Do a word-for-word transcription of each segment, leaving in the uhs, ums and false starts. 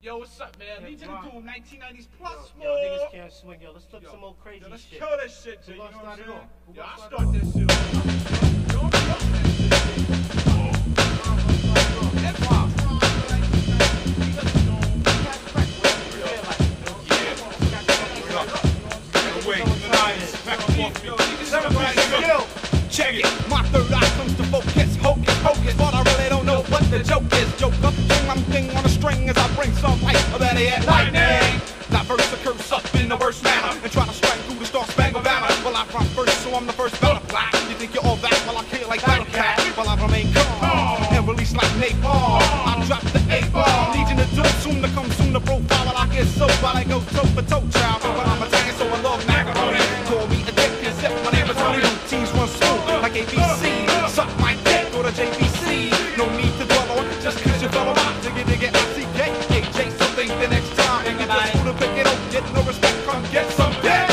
Yo, what's up, man? Yeah, Lead to the Doom, nineteen nineties plus Yo, more. yo, niggas can't swing, yo. Let's flip Yo, some old crazy yo, let's shit. kill this shit, G. Who You know gonna what I'm start it saying? off? Who Yo, gonna I'll start start it this shit off. Yo, I'm up that shit, G. Hip hop. Check it, my third eye comes to focus, hocus pocus, but I really don't know what the joke is. Joke up, string I'm thing on a string as I bring some light, or better yet, lightning. That verse occurs up in the worst manner, and try to strike through the star spangled banner. Well, I rhyme first, so I'm the first battle black. You think you're all that? Well, I kill like battle cat. Well, I remain calm and release like napalm. I drop the eight ball, Legion of Doom, soon to come, soon to profile. While I get so, while I go toe for toe, child. But I'm Italian, so I love macaroni. Call me addicted, except my name is Tony. Routines run smooth like A B C. Suck my dick, go to J B C. No need to dwell on just cause you fell out. Digga digga I C K, A J, so think the next time. And you just wanna pick it up, get no respect, come get some dead.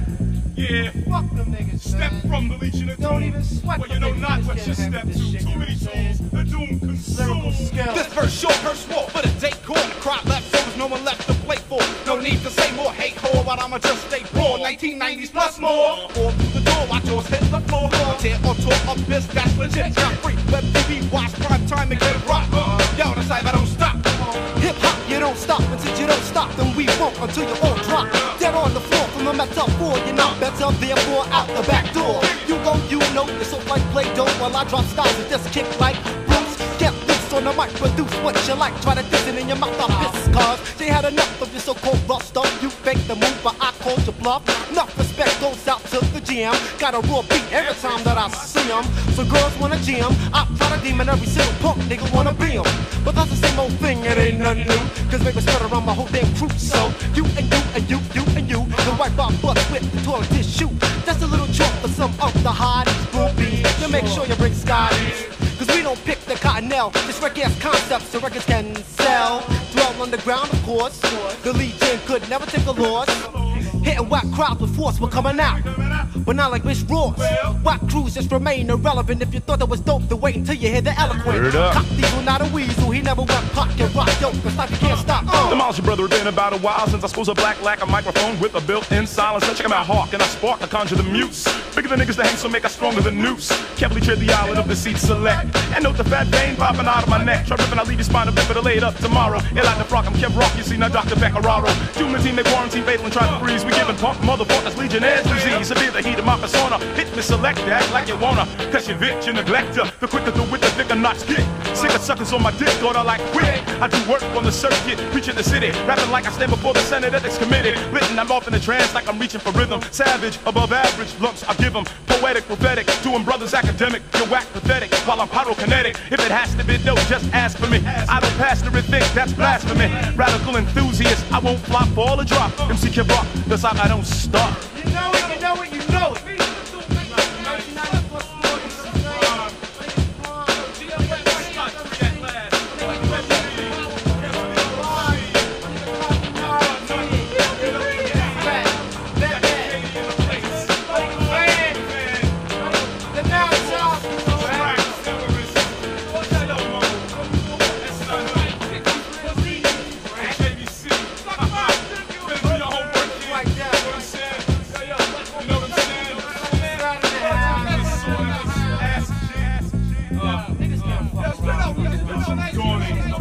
Yeah, Fuck them niggas, step man. from the Legion of Doom. Don't even sweat Well, the you know niggas not that what can't you handle step this to. shit, Too you know many what I'm tools, the Doom Lyrical consumes. skill. This verse short, verse war, for the date court. The crowd left, so there's no one left to play for. No need to say more hate whore, but I'ma just stay raw. nineteen nineties plus more. Or through the door, watch yours hit the floor. Tear or talk up this, that's legit. Got free web T V, watch prime time and get rock. Yo, the cyber don't stop. Hip hop, you don't stop, and since you don't stop, then we won't until you all drop. Dead on the floor from the metaphor, you're not better, therefore out the back door. You go, you know, you're so like Play-Doh while I drop styles and just kick like Bruce. Get loose on the mic, produce what you like. Try to diss it in your mouth, I piss, cause they had enough of your so-called rough stuff. You fake the move, but I called your bluff. Enough respect goes out to the G M. Got a raw beat every time that I see them. So girls wanna jam, I try to demon every single punk nigga wanna be them. But that's the same old thing, it ain't nothing new. Cause baby spread around my whole damn crew. So you and you and you, you and you can wipe our butts with the toilet tissue. Just a little chalk for some of the hotties, groupies. To make sure you bring Scotties. Cause we don't pick the cottonelle, just wreck-ass concepts so records can sell. Dwell underground, of course. The Legion could never take a loss. Hitting whack crowds with force, we're coming out. But not like Rich Ross. Whack crews just remain irrelevant. If you thought that was dope, then wait until you hear the eloquent. Cop Diesel, not a weasel, he never went pocket rock. Yo, cause like you can't stop. Uh. The miles your brother, been about a while since I suppose a black lack a microphone with a built-in silencer. Check him out, Hawk, and I spark, I conjure the mutes. Bigger than niggas to hang, so make us stronger than noose. Carefully tread the island of the seat select. And note the fat vein popping out of my neck. Try ripping, I leave your spine a bit, but laid up tomorrow. It like the frock, I'm Kev Rock, you see, not Doctor Beccararo. Doom team, they quarantine, fatal, and try to freeze. We giving punk motherfuckers Legionnaires disease. Severe the heat of my persona. Hit me, select, act like you wanna. Cause you bitch, you neglect her. The quicker the wit, the thicker knots get. Sick of suckers on my dick, daughter like quit. I do work on the circuit, preaching the city. Rapping like I stand before the Senate Ethics Committee. Written, I'm off in the trance like I'm reaching for rhythm. Savage, above average, lumps I give them. Poetic, prophetic, doing brothers academic. You're whack, pathetic, while I'm pyrokinetic. If it has to be dope, just ask for me. I don't pastor and think that's blasphemy. Radical enthusiast, I won't flop, fall or drop. M C Kev Rock, that's how I don't stop. You know it, you know it, you know it.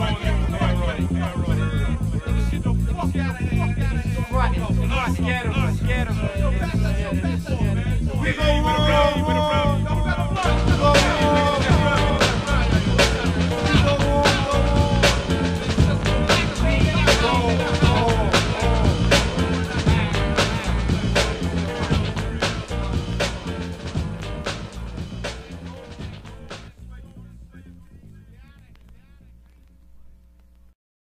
Get him.